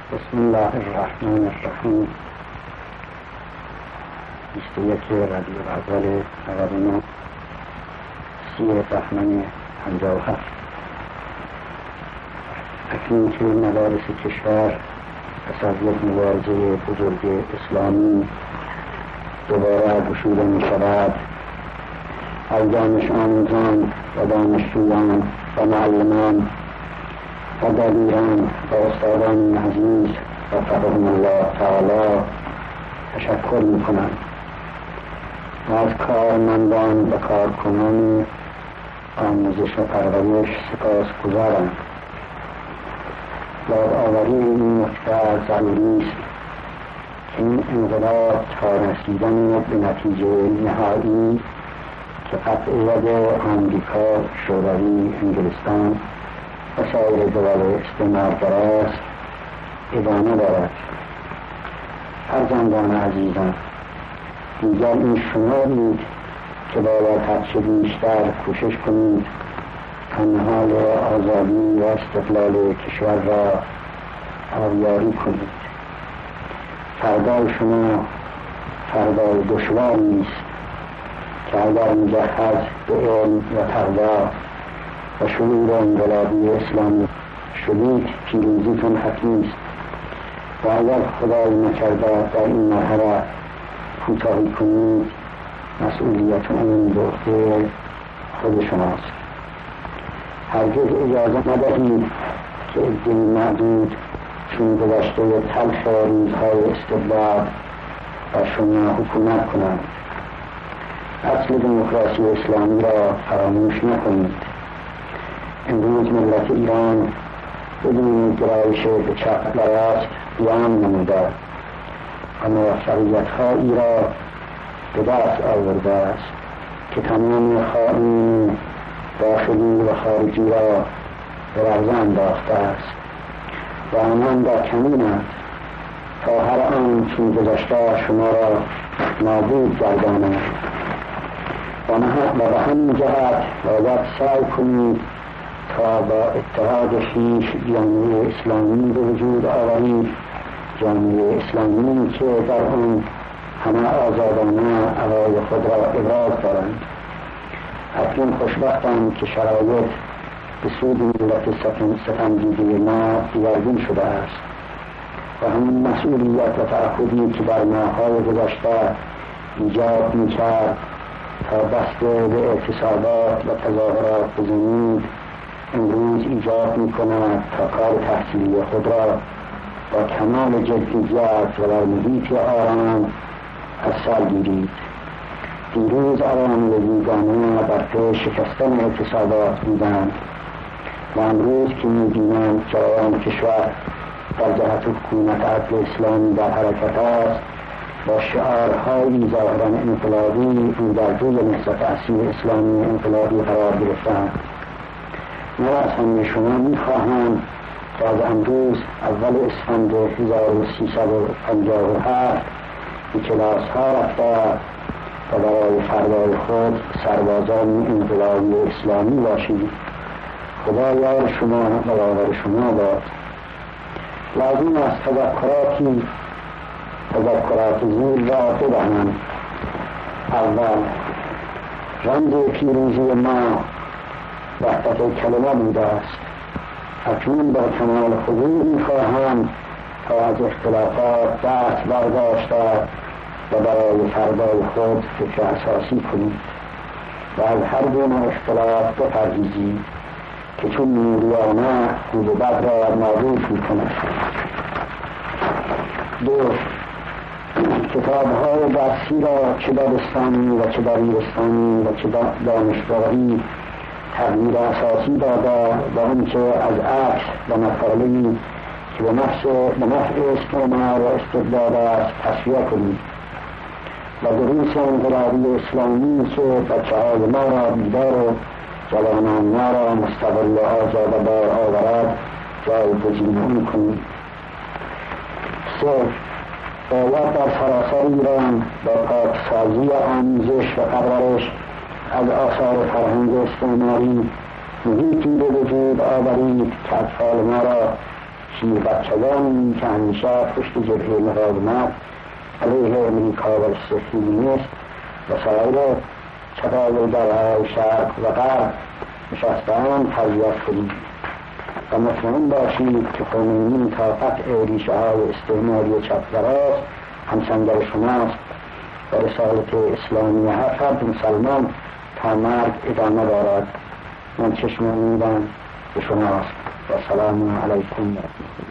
بسم الله الرحمن الرحیم. 21 ربیع الاول 99 30 بهمن 57. اکنون که مدارس کشور پس از یک مبارزه بزرگ اسلامی دوباره گشوده می شود، از دانش آموزان و دانشجویان و معلمان و دبیران و استادان عزیز وفقهم الله تعالی تشکر می کنند و از کارمندان و کارکنان آموزش و پرورش سپاس گزارم. یادآوری این نکته ضروری است که این انقلاب تا رسیدن به نتیجه نهایی که قطعیت آمریکا شوروی، انگلستان و سایر دول استعمارگر است ادامه دارد. فرزندان عزیزان، دیگر این شمارید که باید هرچه بیشتر کوشش کنید تا نهال آزادی و استقلال کشور را آبیاری کنید. فردای شما فردای دشواری است که اگر مجهز به علم و تقوا و شعور انقلابی اسلامی شدید پیروزیتون حتمی است و اگر خدای نکرده در این مرحله کوتاهی کنید مسئولیت اون به عهده خود شماست. هرگز اجازه ندهید که عده‌ای معدود چون گذشته تلخ روزهای استبداد بر شما حکومت کنند. اصل دموکراسی اسلامی را فراموش نکنید. امروز ملت ایران بدون گرایش به چپ و راست قیام نموده و موفقیت‌هایی را به دست آورده است که تمام خائنین داخلی و خارجی را به لرزه انداخته است و آنان در کمین‌اند تا هر آن چون گذشته شما را نابود گردانند. و به همین جهت باید سعی کنید تا با اتحاد خویش جامعه اسلامی به وجود آورید، جامعه اسلامی که در آن همه آزادانه عقاید خود را ابراز دارند. اکنون خوشبختم که شرایط به سود ملت ستمدیده ما دیگرگون شده است و همین مسئولیت و تعهدی که در ماه‌های گذشته ایجاد می‌کرد تا بسته به اعتصابات و تظاهرات بزنید امروز ایجاد می‌کند تا کار تحصیلی خود را با کمال جدیت و در محیط آرام از سر گیرید. دیروز عوامل بیگانه بر پی شکستن اعتصابات بودند و امروز که می‌بینند جریان کشور در جهت حکومت عدل اسلامی در حرکت است با شعارهای ظاهراً انقلابی او در روی نهضت اصیل اسلامی انقلابی قرار گرفتند. من از همه شما می‌خواهم که از امروز اول اسفند 1357 به کلاس‌ها رفته و برای فردای خود سربازان انقلابی اسلامی باشید. خدا یار شما و یاور شما باد. لازم است تذکرات زیر را بدهم. اول، رمز پیروزی ما وحدت کلمه بوده است. اکنون با کمال حضور می‌خواهم تا از اختلافات دست برداشته و برای فردای خود فکر اساسی کنید و از هر گونه اختلاف بپرهیزید که چون موریانه خوب و بد را نابود می‌کند. دو، کتاب‌های درسی را چه دبستانی و چه دبیرستانی و چه دانشگاهی تغییر اساسی داده و آنچه از عکس و مطالبی که به نفع استعمار و استبداد است تصفیه کنید و دروس انقلابی اسلامی که بچه‌های ما را بیدار و جوانان ما را مستقل و آزاده بار آورد جایگزین کنید. سه، باید در سراسر ایران با پاکسازی آموزش و پرورش از آثار فرهنگ استعماری محیطی به وجود آورید که اطفال ما را شیر بچگانی که همیشه پشت جبهه مقاومت علیه امریکا و استثماریست و سایر چپاولگرهای شرق و غرب نشسته‌اند فریاد کنید و مطمئن باشید که خمینی تا قطع ریشه های استعماری چپ و راست همسنگر شماست و رسالت اسلامی هر فرد مسلمان تا مرگ ادامه دارد. من چشم امیدم به شماست و سلام علیکم.